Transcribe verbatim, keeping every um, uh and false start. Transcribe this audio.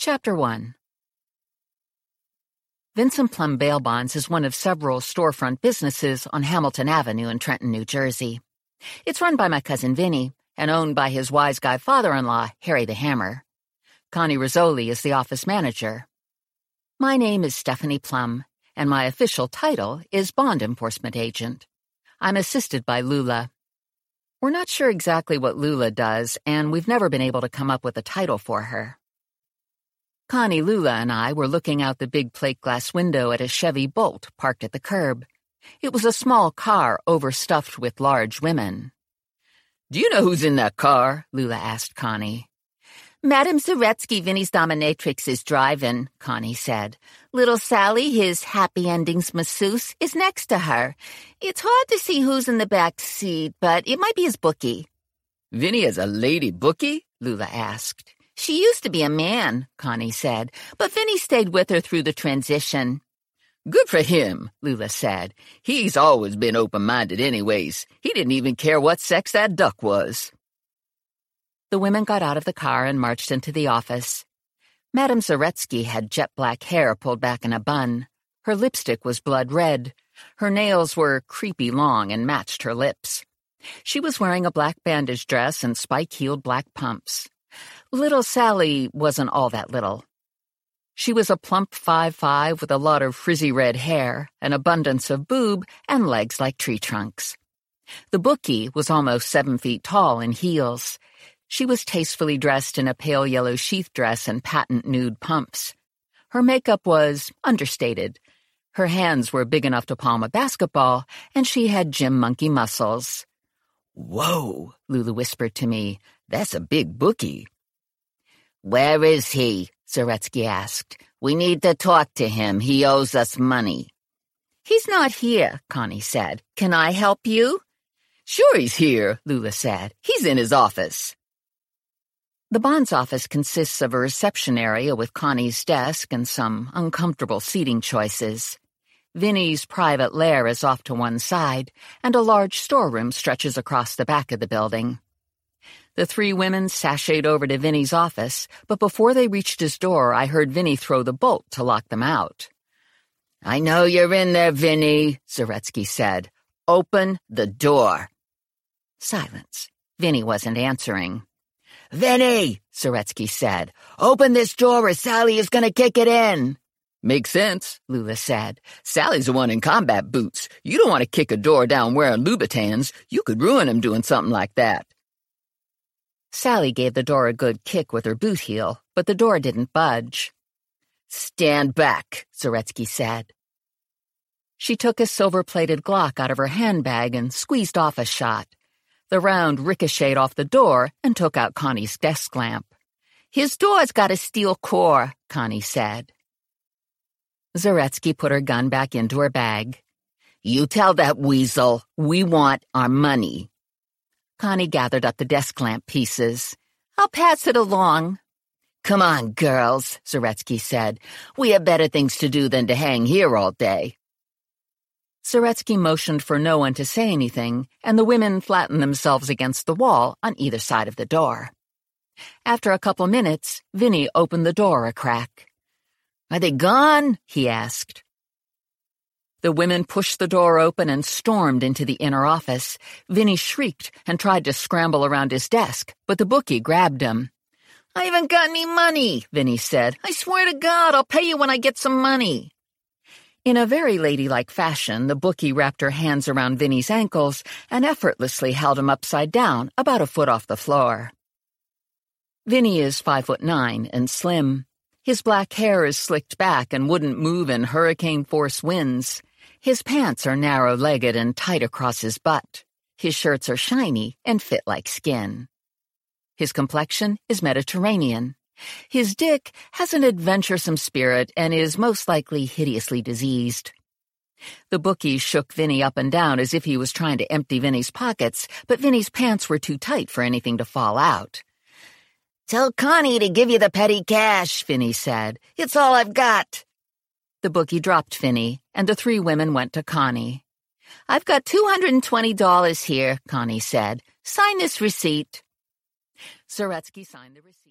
Chapter one. Vincent Plum Bail Bonds is one of several storefront businesses on Hamilton Avenue in Trenton, New Jersey. It's run by my cousin Vinny and owned by his wise guy father-in-law, Harry the Hammer. Connie Rizzoli is the office manager. My name is Stephanie Plum, and my official title is Bond Enforcement Agent. I'm assisted by Lula. We're not sure exactly what Lula does, and we've never been able to come up with a title for her. Connie, Lula, and I were looking out the big plate glass window at a Chevy Bolt parked at the curb. It was a small car overstuffed with large women. "Do you know who's in that car?" Lula asked Connie. "Madame Zaretsky, Vinny's dominatrix, is driving," Connie said. "Little Sally, his happy endings masseuse, is next to her. It's hard to see who's in the back seat, but it might be his bookie." "Vinny has a lady bookie?" Lula asked. "She used to be a man," Connie said, "but Vinny stayed with her through the transition." "Good for him," Lula said. "He's always been open-minded anyways. He didn't even care what sex that duck was." The women got out of the car and marched into the office. Madame Zaretsky had jet-black hair pulled back in a bun. Her lipstick was blood red. Her nails were creepy long and matched her lips. She was wearing a black bandage dress and spike-heeled black pumps. Little Sally wasn't all that little. She was a plump five foot five with a lot of frizzy red hair, an abundance of boob, and legs like tree trunks. The bookie was almost seven feet tall in heels. She was tastefully dressed in a pale yellow sheath dress and patent nude pumps. Her makeup was understated. Her hands were big enough to palm a basketball, and she had gym monkey muscles. "Whoa," Lula whispered to me. "That's a big bookie." "Where is he?" Zaretsky asked. "We need to talk to him. He owes us money." "He's not here," Connie said. "Can I help you?" "Sure he's here," Lula said. "He's in his office." The Bonds office consists of a reception area with Connie's desk and some uncomfortable seating choices. Vinny's private lair is off to one side, and a large storeroom stretches across the back of the building. The three women sashayed over to Vinny's office, but before they reached his door, I heard Vinny throw the bolt to lock them out. "I know you're in there, Vinny," Zaretsky said. "Open the door." Silence. Vinny wasn't answering. "Vinny," Zaretsky said, "open this door or Sally is going to kick it in." "Makes sense," Lula said. "Sally's the one in combat boots. You don't want to kick a door down wearing Louboutins. You could ruin him doing something like that." Sally gave the door a good kick with her boot heel, but the door didn't budge. "Stand back," Zaretsky said. She took a silver-plated Glock out of her handbag and squeezed off a shot. The round ricocheted off the door and took out Connie's desk lamp. "His door's got a steel core," Connie said. Zaretsky put her gun back into her bag. "You tell that weasel we want our money." Connie gathered up the desk lamp pieces. "I'll pass it along." "Come on, girls," Zaretsky said. "We have better things to do than to hang here all day." Zaretsky motioned for no one to say anything, and the women flattened themselves against the wall on either side of the door. After a couple minutes, Vinny opened the door a crack. "Are they gone?" he asked. The women pushed the door open and stormed into the inner office. Vinny shrieked and tried to scramble around his desk, but the bookie grabbed him. "I haven't got any money," Vinny said. "I swear to God, I'll pay you when I get some money." In a very ladylike fashion, the bookie wrapped her hands around Vinny's ankles and effortlessly held him upside down, about a foot off the floor. Vinny is five foot nine and slim. His black hair is slicked back and wouldn't move in hurricane-force winds. His pants are narrow-legged and tight across his butt. His shirts are shiny and fit like skin. His complexion is Mediterranean. His dick has an adventuresome spirit and is most likely hideously diseased. The bookie shook Vinny up and down as if he was trying to empty Vinny's pockets, but Vinny's pants were too tight for anything to fall out. "Tell Connie to give you the petty cash," Vinny said. "It's all I've got." The bookie dropped Vinny, and the three women went to Connie. "I've got two hundred twenty dollars here," Connie said. "Sign this receipt." Zaretsky signed the receipt.